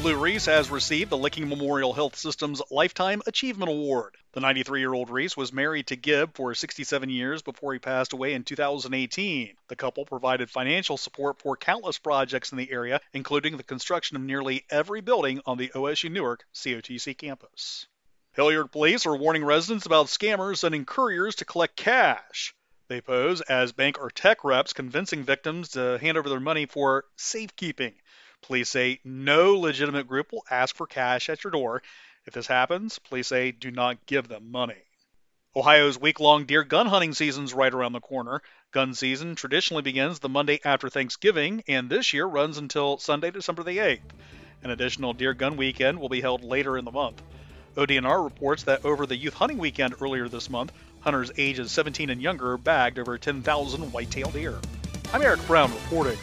Lou Reese has received the Licking Memorial Health System's Lifetime Achievement Award. The 93-year-old Reese was married to Gibb for 67 years before he passed away in 2018. The couple provided financial support for countless projects in the area, including the construction of nearly every building on the OSU Newark COTC campus. Hilliard police are warning residents about scammers sending couriers to collect cash. They pose as bank or tech reps convincing victims to hand over their money for safekeeping. Police say no legitimate group will ask for cash at your door. If this happens, police say do not give them money. Ohio's week-long deer gun hunting season's right around the corner. Gun season traditionally begins the Monday after Thanksgiving, and this year runs until Sunday, December the 8th. An additional deer gun weekend will be held later in the month. ODNR reports that over the youth hunting weekend earlier this month, hunters ages 17 and younger bagged over 10,000 white-tailed deer. I'm Eric Brown reporting.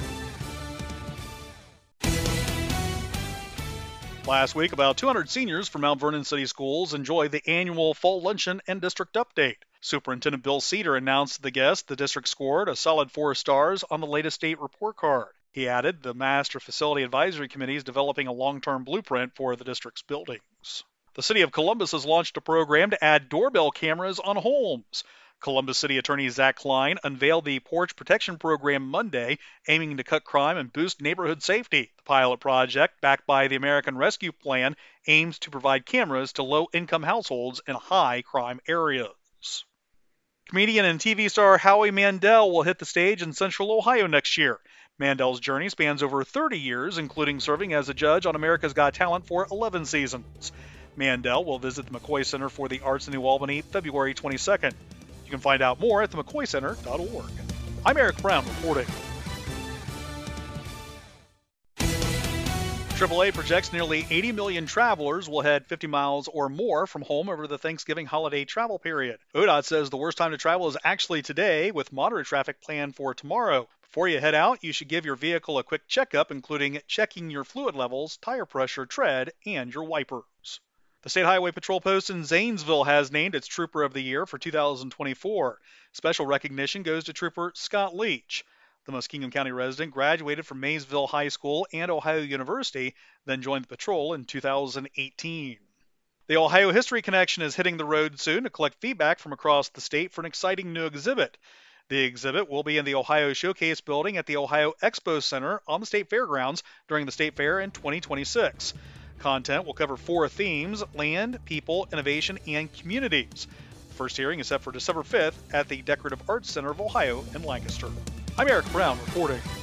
Last week, about 200 seniors from Mount Vernon City Schools enjoyed the annual Fall Luncheon and District Update. Superintendent Bill Cedar announced to the guests the district scored a solid 4 stars on the latest state report card. He added the Master Facility Advisory Committee is developing a long-term blueprint for the district's buildings. The City of Columbus has launched a program to add doorbell cameras on homes. Columbus City Attorney Zach Klein unveiled the Porch Protection Program Monday, aiming to cut crime and boost neighborhood safety. The pilot project, backed by the American Rescue Plan, aims to provide cameras to low-income households in high-crime areas. Comedian and TV star Howie Mandel will hit the stage in Central Ohio next year. Mandel's journey spans over 30 years, including serving as a judge on America's Got Talent for 11 seasons. Mandel will visit the McCoy Center for the Arts in New Albany February 22nd. You can find out more at themccoycenter.org. I'm Eric Brown reporting. AAA projects nearly 80 million travelers will head 50 miles or more from home over the Thanksgiving holiday travel period. ODOT says the worst time to travel is actually today, with moderate traffic planned for tomorrow. Before you head out, you should give your vehicle a quick checkup, including checking your fluid levels, tire pressure, tread, and your wipers. The State Highway Patrol Post in Zanesville has named its Trooper of the Year for 2024. Special recognition goes to Trooper Scott Leach. The Muskingum County resident graduated from Maysville High School and Ohio University, then joined the patrol in 2018. The Ohio History Connection is hitting the road soon to collect feedback from across the state for an exciting new exhibit. The exhibit will be in the Ohio Showcase building at the Ohio Expo Center on the state fairgrounds during the state fair in 2026. Content will cover 4 themes: land, people, innovation, and communities. The first hearing is set for December 5th at the Decorative Arts Center of Ohio in Lancaster. I'm Eric Brown reporting.